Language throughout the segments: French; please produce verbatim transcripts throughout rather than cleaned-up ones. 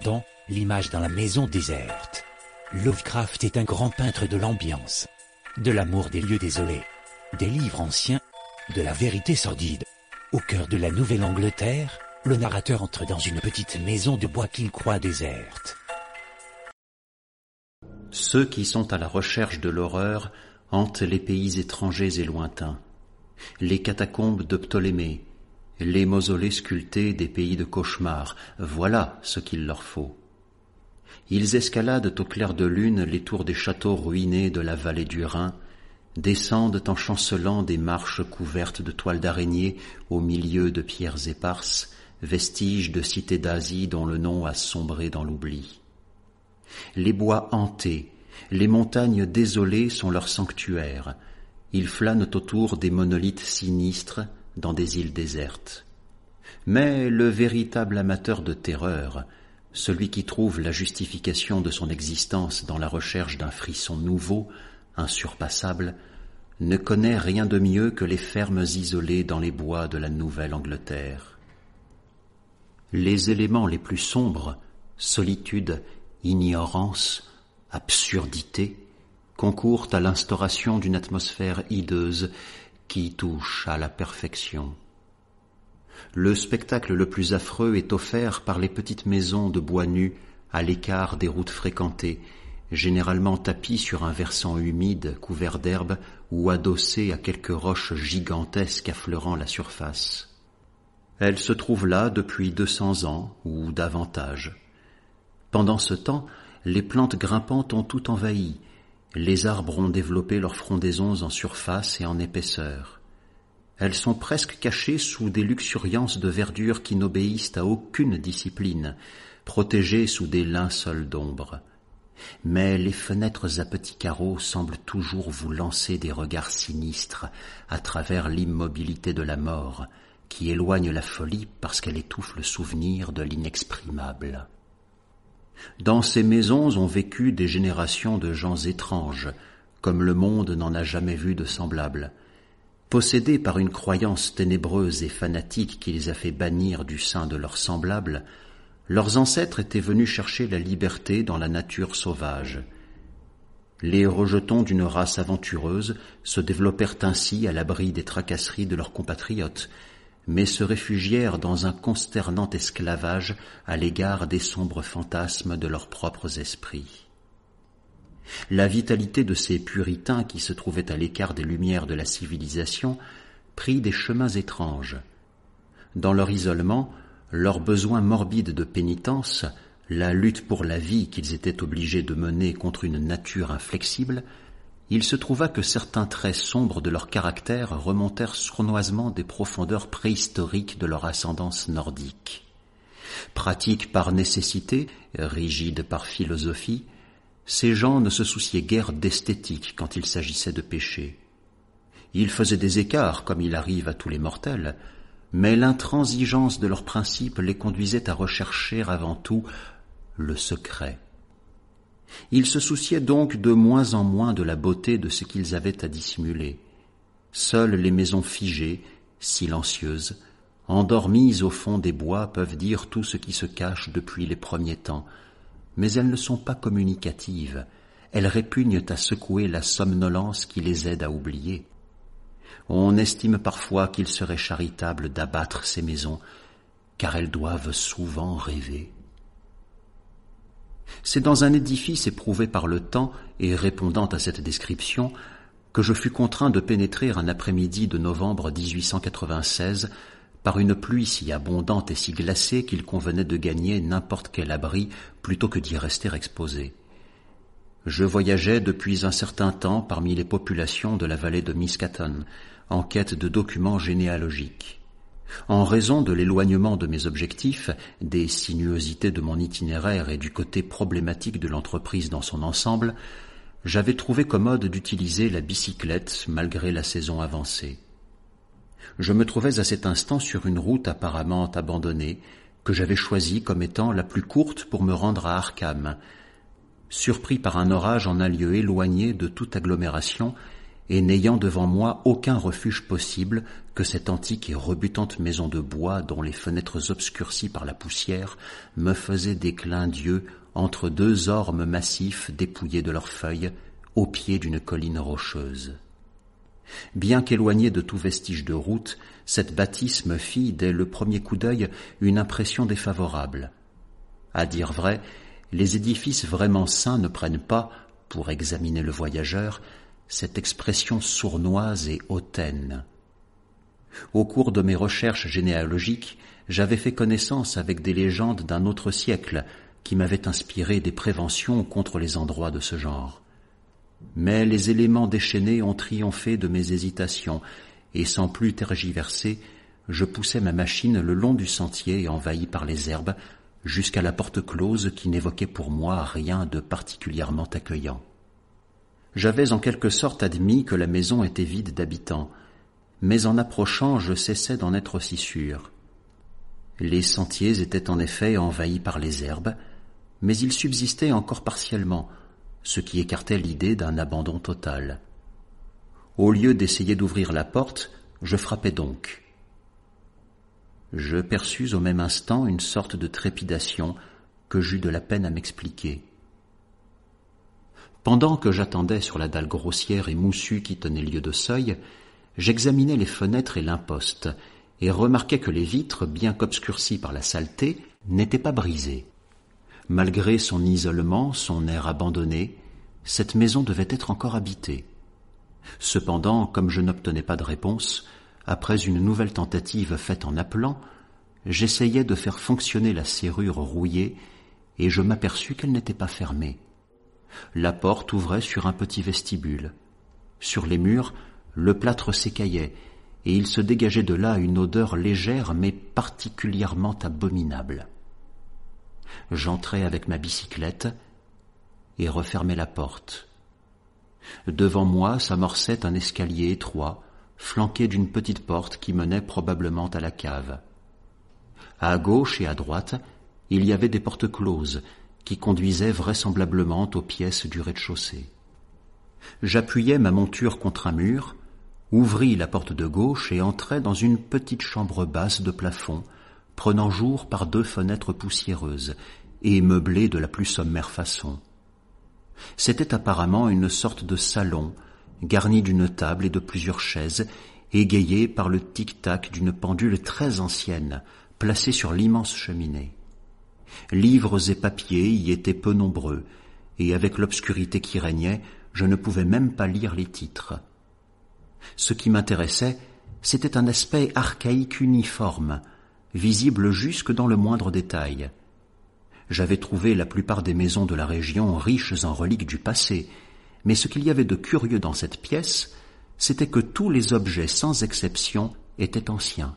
temps, l'image dans la maison déserte. Lovecraft est un grand peintre de l'ambiance, de l'amour des lieux désolés, des livres anciens, de la vérité sordide. Au cœur de la Nouvelle-Angleterre, le narrateur entre dans une petite maison de bois qu'il croit déserte. Ceux qui sont à la recherche de l'horreur hantent les pays étrangers et lointains, les catacombes de Ptolémée, les mausolées sculptés des pays de cauchemar, voilà ce qu'il leur faut. Ils escaladent au clair de lune les tours des châteaux ruinés de la vallée du Rhin, descendent en chancelant des marches couvertes de toiles d'araignée au milieu de pierres éparses, vestiges de cités d'Asie dont le nom a sombré dans l'oubli. Les bois hantés, les montagnes désolées sont leurs sanctuaires. Ils flânent autour des monolithes sinistres dans des îles désertes. Mais le véritable amateur de terreur, celui qui trouve la justification de son existence dans la recherche d'un frisson nouveau, insurpassable, ne connaît rien de mieux que les fermes isolées dans les bois de la Nouvelle-Angleterre. Les éléments les plus sombres, solitude, ignorance, absurdité, concourent à l'instauration d'une atmosphère hideuse qui touche à la perfection. Le spectacle le plus affreux est offert par les petites maisons de bois nus à l'écart des routes fréquentées, généralement tapies sur un versant humide couvert d'herbe ou adossées à quelques roches gigantesques affleurant la surface. Elles se trouvent là depuis deux cents ans ou davantage. Pendant ce temps, les plantes grimpantes ont tout envahi, les arbres ont développé leurs frondaisons en surface et en épaisseur. Elles sont presque cachées sous des luxuriances de verdure qui n'obéissent à aucune discipline, protégées sous des linceuls d'ombre. Mais les fenêtres à petits carreaux semblent toujours vous lancer des regards sinistres à travers l'immobilité de la mort, qui éloigne la folie parce qu'elle étouffe le souvenir de l'inexprimable. Dans ces maisons ont vécu des générations de gens étranges, comme le monde n'en a jamais vu de semblable. Possédés par une croyance ténébreuse et fanatique qui les a fait bannir du sein de leurs semblables, leurs ancêtres étaient venus chercher la liberté dans la nature sauvage. Les rejetons d'une race aventureuse se développèrent ainsi à l'abri des tracasseries de leurs compatriotes, mais se réfugièrent dans un consternant esclavage à l'égard des sombres fantasmes de leurs propres esprits. La vitalité de ces puritains qui se trouvaient à l'écart des lumières de la civilisation prit des chemins étranges. Dans leur isolement, leur besoin morbide de pénitence, la lutte pour la vie qu'ils étaient obligés de mener contre une nature inflexible, il se trouva que certains traits sombres de leur caractère remontèrent sournoisement des profondeurs préhistoriques de leur ascendance nordique. Pratiques par nécessité, rigides par philosophie, ces gens ne se souciaient guère d'esthétique quand il s'agissait de péché. Ils faisaient des écarts, comme il arrive à tous les mortels, mais l'intransigeance de leurs principes les conduisait à rechercher avant tout le secret. Ils se souciaient donc de moins en moins de la beauté de ce qu'ils avaient à dissimuler. Seules les maisons figées, silencieuses, endormies au fond des bois peuvent dire tout ce qui se cache depuis les premiers temps, mais elles ne sont pas communicatives, elles répugnent à secouer la somnolence qui les aide à oublier. On estime parfois qu'il serait charitable d'abattre ces maisons, car elles doivent souvent rêver. C'est dans un édifice éprouvé par le temps et répondant à cette description que je fus contraint de pénétrer un après-midi de novembre dix-huit cent quatre-vingt-seize par une pluie si abondante et si glacée qu'il convenait de gagner n'importe quel abri plutôt que d'y rester exposé. Je voyageais depuis un certain temps parmi les populations de la vallée de Miskatonic en quête de documents généalogiques. En raison de l'éloignement de mes objectifs, des sinuosités de mon itinéraire et du côté problématique de l'entreprise dans son ensemble, j'avais trouvé commode d'utiliser la bicyclette malgré la saison avancée. Je me trouvais à cet instant sur une route apparemment abandonnée, que j'avais choisie comme étant la plus courte pour me rendre à Arkham. Surpris par un orage en un lieu éloigné de toute agglomération, et n'ayant devant moi aucun refuge possible que cette antique et rebutante maison de bois dont les fenêtres obscurcies par la poussière me faisaient des clins d'yeux entre deux ormes massifs dépouillés de leurs feuilles au pied d'une colline rocheuse. Bien qu'éloignée de tout vestige de route, cette bâtisse me fit, dès le premier coup d'œil, une impression défavorable. À dire vrai, les édifices vraiment sains ne prennent pas, pour examiner le voyageur, cette expression sournoise et hautaine. Au cours de mes recherches généalogiques, j'avais fait connaissance avec des légendes d'un autre siècle qui m'avaient inspiré des préventions contre les endroits de ce genre. Mais les éléments déchaînés ont triomphé de mes hésitations, et sans plus tergiverser, je poussai ma machine le long du sentier envahi par les herbes, jusqu'à la porte close qui n'évoquait pour moi rien de particulièrement accueillant. J'avais en quelque sorte admis que la maison était vide d'habitants, mais en approchant je cessais d'en être aussi sûr. Les sentiers étaient en effet envahis par les herbes, mais ils subsistaient encore partiellement, ce qui écartait l'idée d'un abandon total. Au lieu d'essayer d'ouvrir la porte, je frappai donc. Je perçus au même instant une sorte de trépidation que j'eus de la peine à m'expliquer. Pendant que j'attendais sur la dalle grossière et moussue qui tenait lieu de seuil, j'examinais les fenêtres et l'imposte, et remarquai que les vitres, bien qu'obscurcies par la saleté, n'étaient pas brisées. Malgré son isolement, son air abandonné, cette maison devait être encore habitée. Cependant, comme je n'obtenais pas de réponse, après une nouvelle tentative faite en appelant, j'essayai de faire fonctionner la serrure rouillée et je m'aperçus qu'elle n'était pas fermée. La porte ouvrait sur un petit vestibule. Sur les murs, le plâtre s'écaillait et il se dégageait de là une odeur légère mais particulièrement abominable. J'entrai avec ma bicyclette et refermai la porte. Devant moi s'amorçait un escalier étroit, flanqué d'une petite porte qui menait probablement à la cave. À gauche et à droite, il y avait des portes closes qui conduisaient vraisemblablement aux pièces du rez-de-chaussée. J'appuyai ma monture contre un mur, ouvris la porte de gauche et entrai dans une petite chambre basse de plafond, prenant jour par deux fenêtres poussiéreuses et meublées de la plus sommaire façon. C'était apparemment une sorte de salon, garni d'une table et de plusieurs chaises, égayé par le tic-tac d'une pendule très ancienne, placée sur l'immense cheminée. Livres et papiers y étaient peu nombreux, et avec l'obscurité qui régnait, je ne pouvais même pas lire les titres. Ce qui m'intéressait, c'était un aspect archaïque uniforme, visible jusque dans le moindre détail. J'avais trouvé la plupart des maisons de la région riches en reliques du passé, mais ce qu'il y avait de curieux dans cette pièce, c'était que tous les objets, sans exception, étaient anciens.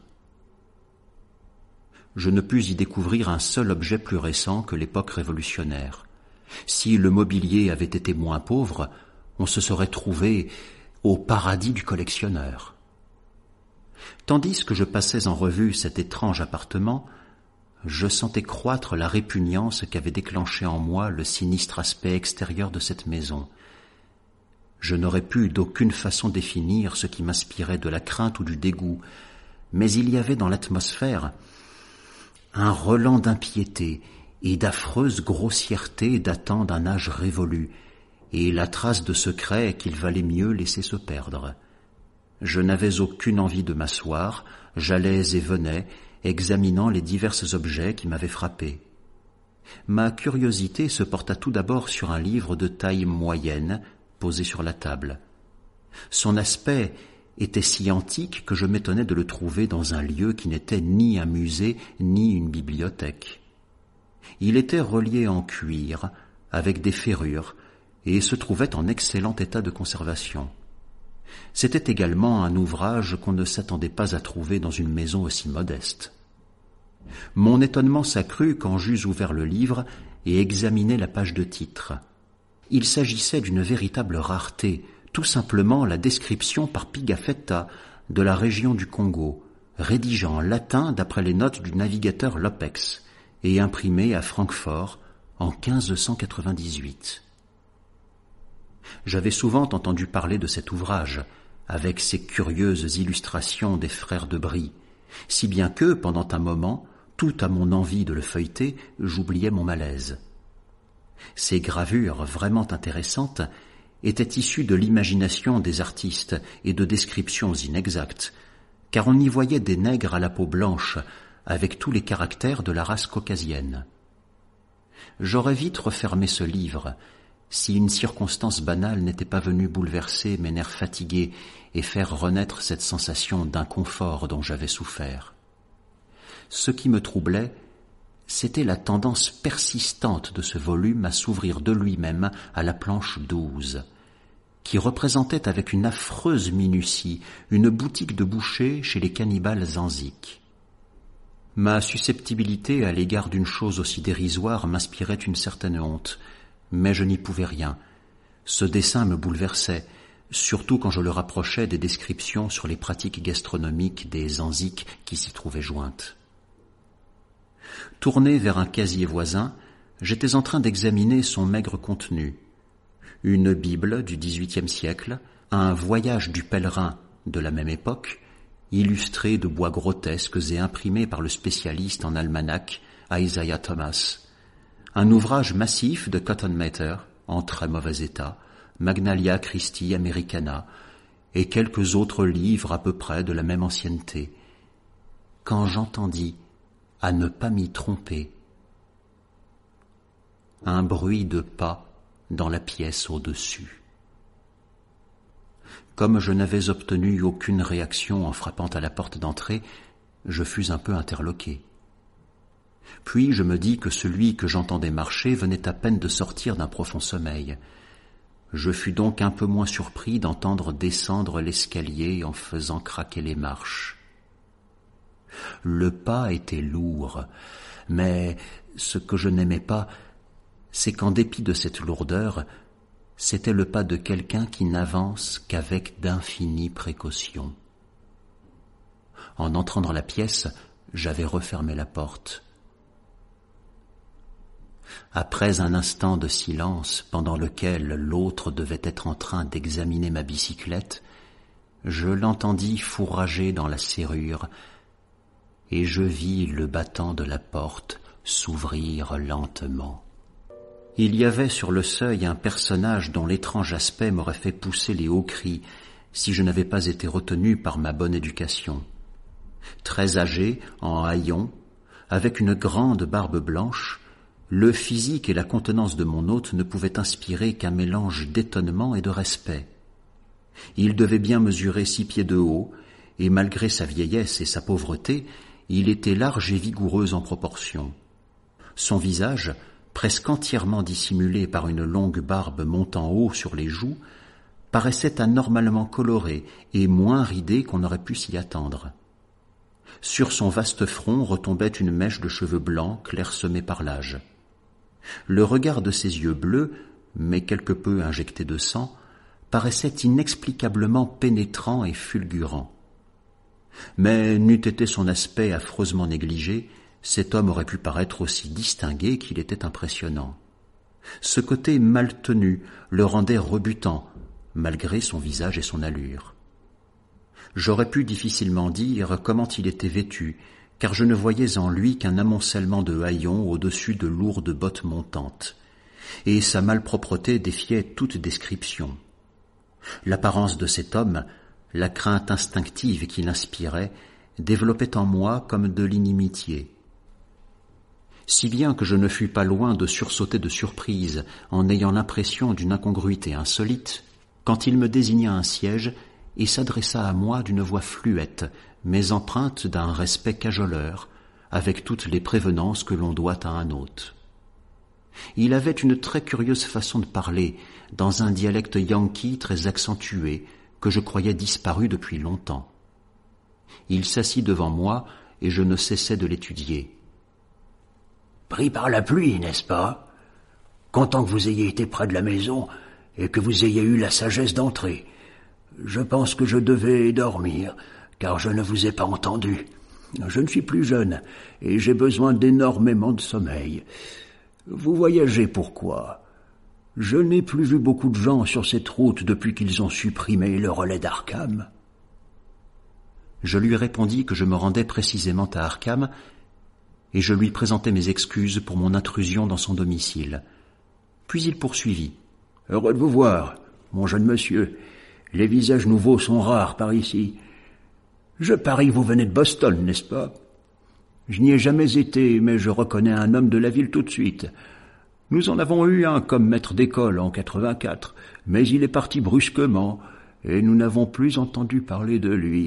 Je ne pus y découvrir un seul objet plus récent que l'époque révolutionnaire. Si le mobilier avait été moins pauvre, on se serait trouvé au paradis du collectionneur. Tandis que je passais en revue cet étrange appartement, je sentais croître la répugnance qu'avait déclenchée en moi le sinistre aspect extérieur de cette maison. Je n'aurais pu d'aucune façon définir ce qui m'inspirait de la crainte ou du dégoût, mais il y avait dans l'atmosphère un relent d'impiété et d'affreuse grossièreté datant d'un âge révolu, et la trace de secrets qu'il valait mieux laisser se perdre. Je n'avais aucune envie de m'asseoir, j'allais et venais, examinant les divers objets qui m'avaient frappé. Ma curiosité se porta tout d'abord sur un livre de taille moyenne, posé sur la table. Son aspect était si antique que je m'étonnais de le trouver dans un lieu qui n'était ni un musée ni une bibliothèque. Il était relié en cuir, avec des ferrures, et se trouvait en excellent état de conservation. C'était également un ouvrage qu'on ne s'attendait pas à trouver dans une maison aussi modeste. Mon étonnement s'accrut quand j'eus ouvert le livre et examiné la page de titre. Il s'agissait d'une véritable rareté, tout simplement la description par Pigafetta de la région du Congo, rédigée en latin d'après les notes du navigateur Lopex et imprimée à Francfort en quinze cent quatre-vingt-dix-huit. J'avais souvent entendu parler de cet ouvrage, avec ses curieuses illustrations des frères de Brie, si bien que, pendant un moment, tout à mon envie de le feuilleter, j'oubliais mon malaise. Ces gravures vraiment intéressantes étaient issues de l'imagination des artistes et de descriptions inexactes, car on y voyait des nègres à la peau blanche, avec tous les caractères de la race caucasienne. J'aurais vite refermé ce livre, si une circonstance banale n'était pas venue bouleverser mes nerfs fatigués et faire renaître cette sensation d'inconfort dont j'avais souffert. Ce qui me troublait, c'était la tendance persistante de ce volume à s'ouvrir de lui-même à la planche douze, qui représentait avec une affreuse minutie une boutique de boucher chez les cannibales anziques. Ma susceptibilité à l'égard d'une chose aussi dérisoire m'inspirait une certaine honte, mais je n'y pouvais rien. Ce dessin me bouleversait, surtout quand je le rapprochais des descriptions sur les pratiques gastronomiques des anziques qui s'y trouvaient jointes. Tourné vers un casier voisin, j'étais en train d'examiner son maigre contenu. Une Bible du dix-huitième siècle, un Voyage du pèlerin de la même époque, illustré de bois grotesques et imprimé par le spécialiste en almanach Isaiah Thomas, un ouvrage massif de Cotton Mather, en très mauvais état, Magnalia Christi Americana, et quelques autres livres à peu près de la même ancienneté. Quand j'entendis, à ne pas m'y tromper, un bruit de pas dans la pièce au-dessus. Comme je n'avais obtenu aucune réaction en frappant à la porte d'entrée, je fus un peu interloqué. Puis je me dis que celui que j'entendais marcher venait à peine de sortir d'un profond sommeil. Je fus donc un peu moins surpris d'entendre descendre l'escalier en faisant craquer les marches. Le pas était lourd, mais ce que je n'aimais pas, c'est qu'en dépit de cette lourdeur, c'était le pas de quelqu'un qui n'avance qu'avec d'infinies précautions. En entrant dans la pièce, j'avais refermé la porte. Après un instant de silence pendant lequel l'autre devait être en train d'examiner ma bicyclette, je l'entendis fourrager dans la serrure et je vis le battant de la porte s'ouvrir lentement. Il y avait sur le seuil un personnage dont l'étrange aspect m'aurait fait pousser les hauts cris si je n'avais pas été retenu par ma bonne éducation. Très âgé, en haillons, avec une grande barbe blanche, le physique et la contenance de mon hôte ne pouvaient inspirer qu'un mélange d'étonnement et de respect. Il devait bien mesurer six pieds de haut, et malgré sa vieillesse et sa pauvreté, il était large et vigoureux en proportion. Son visage, presque entièrement dissimulé par une longue barbe montant haut sur les joues, paraissait anormalement coloré et moins ridé qu'on aurait pu s'y attendre. Sur son vaste front retombait une mèche de cheveux blancs clairsemée par l'âge. Le regard de ses yeux bleus, mais quelque peu injectés de sang, paraissait inexplicablement pénétrant et fulgurant. Mais n'eût été son aspect affreusement négligé, cet homme aurait pu paraître aussi distingué qu'il était impressionnant. Ce côté mal tenu le rendait rebutant, malgré son visage et son allure. J'aurais pu difficilement dire comment il était vêtu, car je ne voyais en lui qu'un amoncellement de haillons au-dessus de lourdes bottes montantes, et sa malpropreté défiait toute description. L'apparence de cet homme, la crainte instinctive qu'il inspirait, développait en moi comme de l'inimitié. Si bien que je ne fus pas loin de sursauter de surprise en ayant l'impression d'une incongruité insolite, quand il me désigna un siège et s'adressa à moi d'une voix fluette, mais empreinte d'un respect cajoleur, avec toutes les prévenances que l'on doit à un hôte. Il avait une très curieuse façon de parler, dans un dialecte yankee très accentué, que je croyais disparu depuis longtemps. Il s'assit devant moi, et je ne cessais de l'étudier. « Pris par la pluie, n'est-ce pas? Content que vous ayez été près de la maison, et que vous ayez eu la sagesse d'entrer. Je pense que je devais dormir, car je ne vous ai pas entendu. Je ne suis plus jeune, et j'ai besoin d'énormément de sommeil. Vous voyagez pourquoi? Je n'ai plus vu beaucoup de gens sur cette route depuis qu'ils ont supprimé le relais d'Arkham. » Je lui répondis que je me rendais précisément à Arkham et je lui présentai mes excuses pour mon intrusion dans son domicile. Puis il poursuivit. « Heureux de vous voir, mon jeune monsieur. Les visages nouveaux sont rares par ici. Je parie que vous venez de Boston, n'est-ce pas? Je n'y ai jamais été, mais je reconnais un homme de la ville tout de suite. Nous en avons eu un comme maître d'école en quatre-vingt-quatre, mais il est parti brusquement, et nous n'avons plus entendu parler de lui. »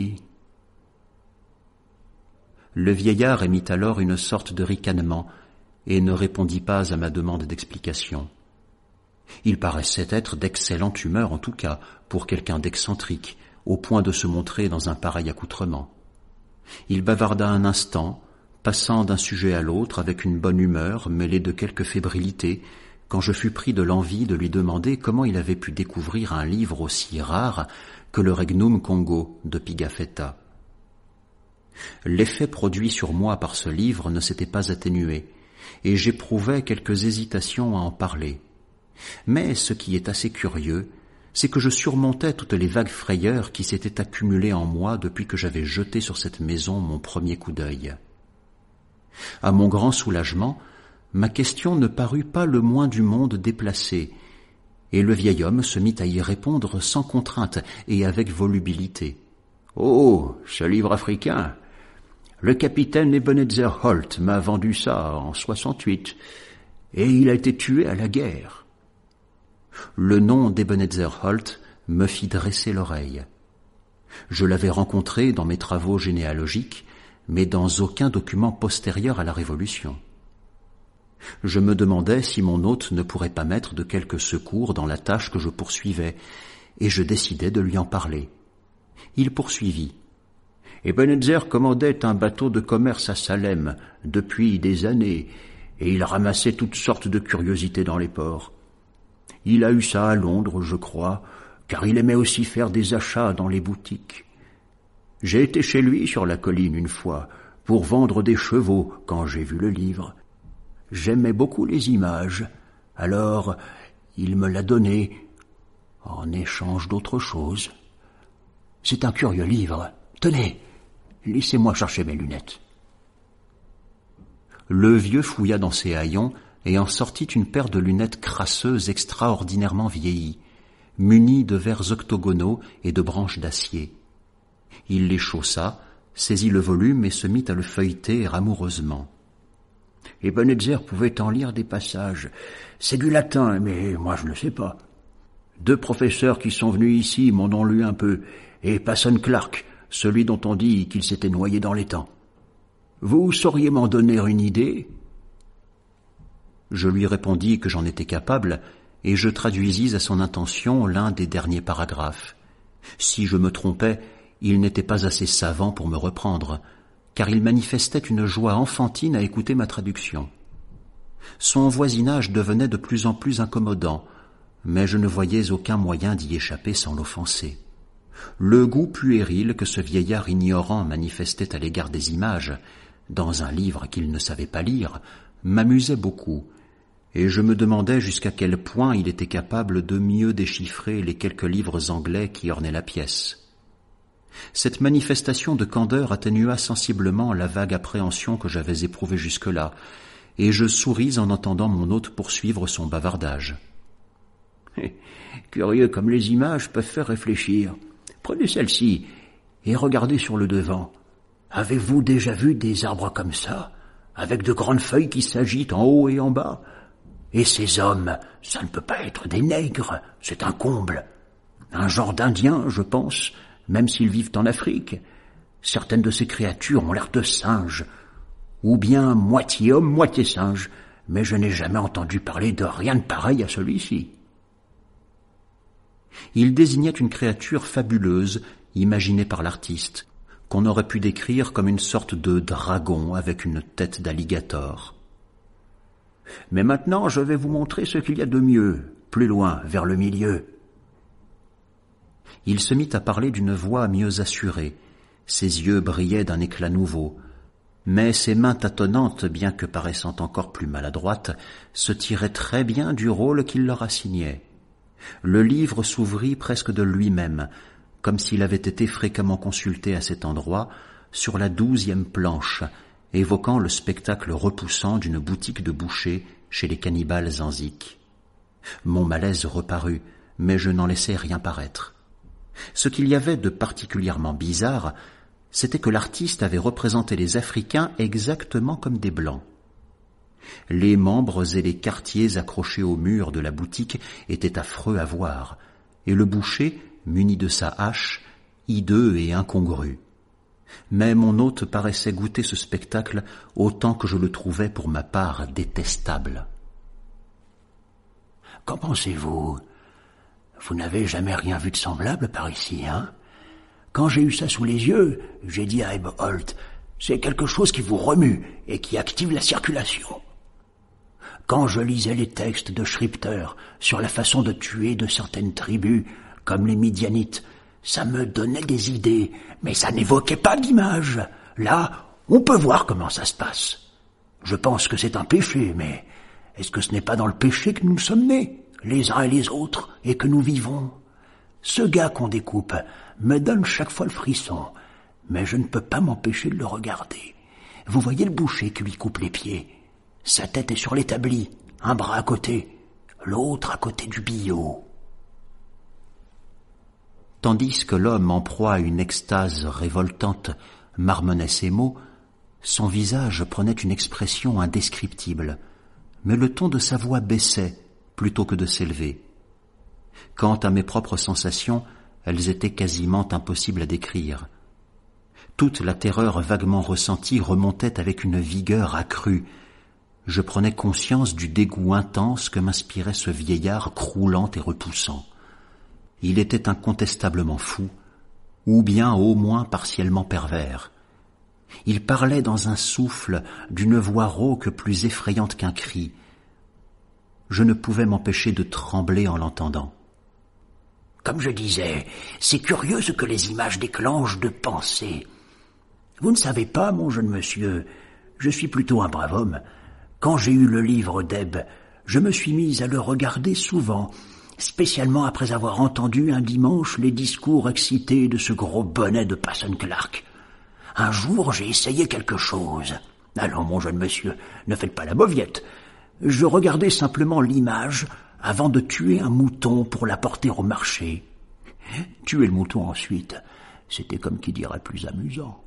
Le vieillard émit alors une sorte de ricanement, et ne répondit pas à ma demande d'explication. Il paraissait être d'excellente humeur en tout cas, pour quelqu'un d'excentrique, au point de se montrer dans un pareil accoutrement. Il bavarda un instant, passant d'un sujet à l'autre avec une bonne humeur mêlée de quelque fébrilité, quand je fus pris de l'envie de lui demander comment il avait pu découvrir un livre aussi rare que le Regnum Congo de Pigafetta. L'effet produit sur moi par ce livre ne s'était pas atténué, et j'éprouvais quelques hésitations à en parler. Mais ce qui est assez curieux, c'est que je surmontais toutes les vagues frayeurs qui s'étaient accumulées en moi depuis que j'avais jeté sur cette maison mon premier coup d'œil. À mon grand soulagement, ma question ne parut pas le moins du monde déplacée, et le vieil homme se mit à y répondre sans contrainte et avec volubilité. « Oh, ce livre africain! Le capitaine Ebenezer Holt m'a vendu ça en soixante-huit, et il a été tué à la guerre. » Le nom d'Ebenezer Holt me fit dresser l'oreille. Je l'avais rencontré dans mes travaux généalogiques, mais dans aucun document postérieur à la Révolution. Je me demandais si mon hôte ne pourrait pas m'être de quelque secours dans la tâche que je poursuivais, et je décidai de lui en parler. Il poursuivit. « Ebenezer commandait un bateau de commerce à Salem depuis des années, et il ramassait toutes sortes de curiosités dans les ports. Il a eu ça à Londres, je crois, car il aimait aussi faire des achats dans les boutiques. J'ai été chez lui sur la colline une fois, pour vendre des chevaux quand j'ai vu le livre. J'aimais beaucoup les images, alors il me l'a donné en échange d'autre chose. C'est un curieux livre. Tenez, laissez-moi chercher mes lunettes. » Le vieux fouilla dans ses haillons et en sortit une paire de lunettes crasseuses extraordinairement vieillies, munies de verres octogonaux et de branches d'acier. Il les chaussa, saisit le volume et se mit à le feuilleter ramoureusement. « Ebenezer pouvait en lire des passages. C'est du latin, mais moi je ne le sais pas. Deux professeurs qui sont venus ici m'en ont lu un peu, et Passon Clark, celui dont on dit qu'il s'était noyé dans l'étang. Vous sauriez m'en donner une idée ?» Je lui répondis que j'en étais capable, et je traduisis à son intention l'un des derniers paragraphes. Si je me trompais, il n'était pas assez savant pour me reprendre, car il manifestait une joie enfantine à écouter ma traduction. Son voisinage devenait de plus en plus incommodant, mais je ne voyais aucun moyen d'y échapper sans l'offenser. Le goût puéril que ce vieillard ignorant manifestait à l'égard des images, dans un livre qu'il ne savait pas lire, m'amusait beaucoup, et je me demandais jusqu'à quel point il était capable de mieux déchiffrer les quelques livres anglais qui ornaient la pièce. Cette manifestation de candeur atténua sensiblement la vague appréhension que j'avais éprouvée jusque-là, et je souris en entendant mon hôte poursuivre son bavardage. « Curieux comme les images peuvent faire réfléchir. Prenez celle-ci et regardez sur le devant. Avez-vous déjà vu des arbres comme ça, avec de grandes feuilles qui s'agitent en haut et en bas? Et ces hommes, ça ne peut pas être des nègres, c'est un comble. Un genre d'Indiens, je pense, même s'ils vivent en Afrique. Certaines de ces créatures ont l'air de singes, ou bien moitié homme, moitié singe, mais je n'ai jamais entendu parler de rien de pareil à celui-ci. » Il désignait une créature fabuleuse, imaginée par l'artiste, qu'on aurait pu décrire comme une sorte de dragon avec une tête d'alligator. « Mais maintenant, je vais vous montrer ce qu'il y a de mieux, plus loin, vers le milieu. » Il se mit à parler d'une voix mieux assurée. Ses yeux brillaient d'un éclat nouveau. Mais ses mains tâtonnantes, bien que paraissant encore plus maladroites, se tiraient très bien du rôle qu'il leur assignait. Le livre s'ouvrit presque de lui-même, comme s'il avait été fréquemment consulté à cet endroit, sur la douzième planche, évoquant le spectacle repoussant d'une boutique de boucher chez les cannibales anziques. Mon malaise reparut, mais je n'en laissai rien paraître. Ce qu'il y avait de particulièrement bizarre, c'était que l'artiste avait représenté les Africains exactement comme des Blancs. Les membres et les quartiers accrochés au mur de la boutique étaient affreux à voir, et le boucher, muni de sa hache, hideux et incongru. Mais mon hôte paraissait goûter ce spectacle autant que je le trouvais pour ma part détestable. « Qu'en pensez-vous ? Vous n'avez jamais rien vu de semblable par ici, hein ? Quand j'ai eu ça sous les yeux, j'ai dit à Ebbe Holt, c'est quelque chose qui vous remue et qui active la circulation. Quand je lisais les textes de Schrypter sur la façon de tuer de certaines tribus, comme les Midianites, ça me donnait des idées, mais ça n'évoquait pas d'image. Là, on peut voir comment ça se passe. Je pense que c'est un péché, mais est-ce que ce n'est pas dans le péché que nous sommes nés, les uns et les autres, et que nous vivons ? Ce gars qu'on découpe me donne chaque fois le frisson, mais je ne peux pas m'empêcher de le regarder. Vous voyez le boucher qui lui coupe les pieds ? Sa tête est sur l'établi, un bras à côté, l'autre à côté du billot. Tandis que l'homme, en proie à une extase révoltante, marmonnait ces mots, son visage prenait une expression indescriptible, mais le ton de sa voix baissait plutôt que de s'élever. Quant à mes propres sensations, elles étaient quasiment impossibles à décrire. Toute la terreur vaguement ressentie remontait avec une vigueur accrue. Je prenais conscience du dégoût intense que m'inspirait ce vieillard croulant et repoussant. Il était incontestablement fou, ou bien au moins partiellement pervers. Il parlait dans un souffle, d'une voix rauque plus effrayante qu'un cri. Je ne pouvais m'empêcher de trembler en l'entendant. Comme je disais, c'est curieux ce que les images déclenchent de pensées. Vous ne savez pas, mon jeune monsieur, je suis plutôt un brave homme. Quand j'ai eu le livre d'Ebbe, je me suis mis à le regarder souvent, spécialement après avoir entendu un dimanche les discours excités de ce gros bonnet de Passon Clark. Un jour, j'ai essayé quelque chose. Allons, mon jeune monsieur, ne faites pas la mauviette. Je regardais simplement l'image avant de tuer un mouton pour l'apporter au marché. Tuer le mouton ensuite, c'était comme qui dirait plus amusant.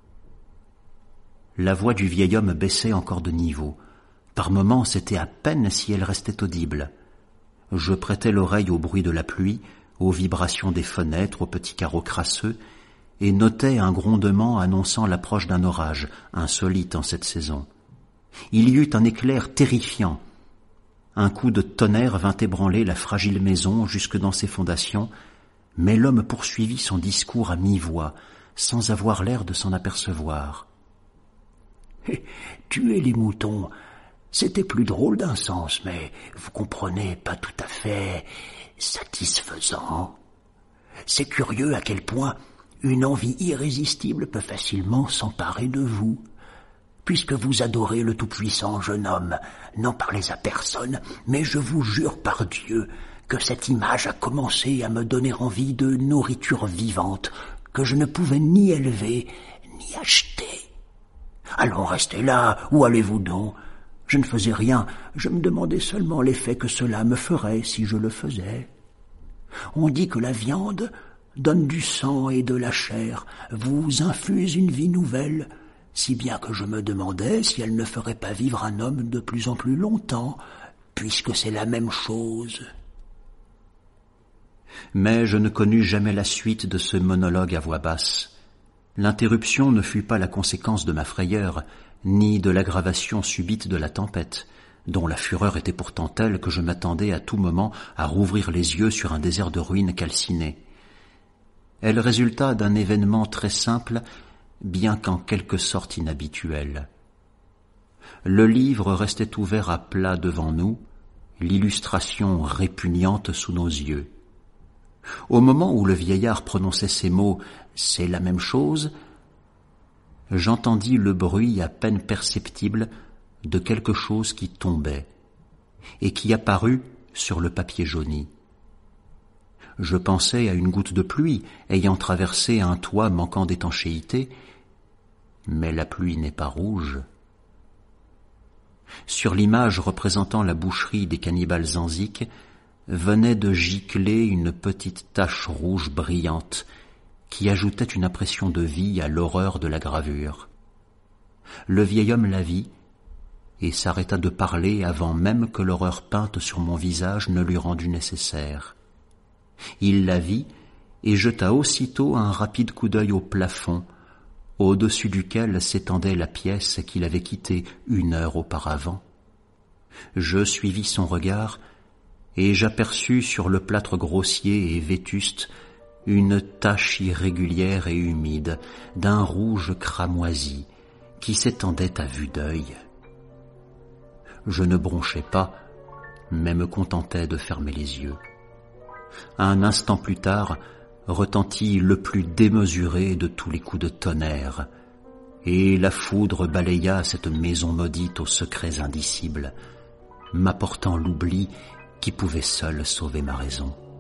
La voix du vieil homme baissait encore de niveau. Par moments, c'était à peine si elle restait audible. Je prêtais l'oreille au bruit de la pluie, aux vibrations des fenêtres, aux petits carreaux crasseux, et notais un grondement annonçant l'approche d'un orage, insolite en cette saison. Il y eut un éclair terrifiant. Un coup de tonnerre vint ébranler la fragile maison jusque dans ses fondations, mais l'homme poursuivit son discours à mi-voix, sans avoir l'air de s'en apercevoir. « Tuer les moutons, c'était plus drôle d'un sens, mais vous comprenez, pas tout à fait satisfaisant. C'est curieux à quel point une envie irrésistible peut facilement s'emparer de vous. Puisque vous adorez le tout-puissant jeune homme, n'en parlez à personne, mais je vous jure par Dieu que cette image a commencé à me donner envie de nourriture vivante que je ne pouvais ni élever ni acheter. Allons, restez là, où allez-vous donc ? Je ne faisais rien, je me demandais seulement l'effet que cela me ferait si je le faisais. On dit que la viande donne du sang et de la chair, vous infuse une vie nouvelle, si bien que je me demandais si elle ne ferait pas vivre un homme de plus en plus longtemps, puisque c'est la même chose. Mais je ne connus jamais la suite de ce monologue à voix basse. L'interruption ne fut pas la conséquence de ma frayeur, ni de l'aggravation subite de la tempête, dont la fureur était pourtant telle que je m'attendais à tout moment à rouvrir les yeux sur un désert de ruines calcinées. Elle résulta d'un événement très simple, bien qu'en quelque sorte inhabituel. Le livre restait ouvert à plat devant nous, l'illustration répugnante sous nos yeux. Au moment où le vieillard prononçait ces mots « c'est la même chose », j'entendis le bruit à peine perceptible de quelque chose qui tombait et qui apparut sur le papier jauni. Je pensais à une goutte de pluie ayant traversé un toit manquant d'étanchéité, mais la pluie n'est pas rouge. Sur l'image représentant la boucherie des cannibales Zanziques venait de gicler une petite tache rouge brillante qui ajoutait une impression de vie à l'horreur de la gravure. Le vieil homme la vit et s'arrêta de parler avant même que l'horreur peinte sur mon visage ne lui rendût nécessaire. Il la vit et jeta aussitôt un rapide coup d'œil au plafond, au-dessus duquel s'étendait la pièce qu'il avait quittée une heure auparavant. Je suivis son regard et j'aperçus sur le plâtre grossier et vétuste une tache irrégulière et humide d'un rouge cramoisi qui s'étendait à vue d'œil. Je ne bronchai pas, mais me contentai de fermer les yeux. Un instant plus tard, retentit le plus démesuré de tous les coups de tonnerre, et la foudre balaya cette maison maudite aux secrets indicibles, m'apportant l'oubli qui pouvait seul sauver ma raison.